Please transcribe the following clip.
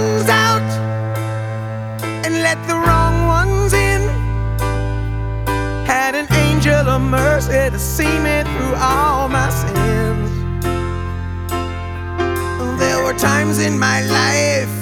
ones out and let the wrong ones in. Had an angel of mercy to see me through all my sins. There were times in my life